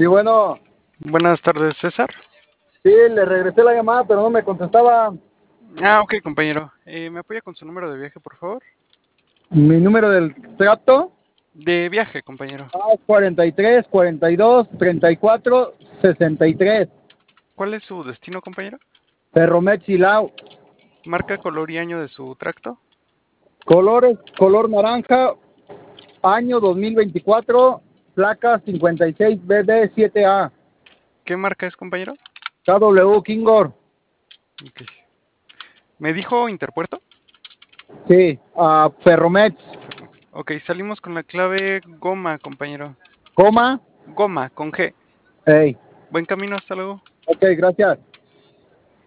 Sí, bueno, Buenas tardes, César. sí, le regresé la llamada, pero no me contestaba. Ok, compañero. ¿Me apoya con su número de viaje, por favor? Mi número del trato De viaje, compañero. es 43 42 34 63. ¿Cuál es su destino, compañero? Ferromet Silao. Marca, color y año de su tracto. Colores, color naranja, año 2024, placa 56BB7A. ¿Qué marca es, compañero? KW Kingor. Ok. ¿Me dijo Interpuerto? Sí, Ferromet. Ok, salimos con la clave Goma, compañero. Coma. Goma, con G. Hey. Buen camino, hasta luego. Ok, gracias.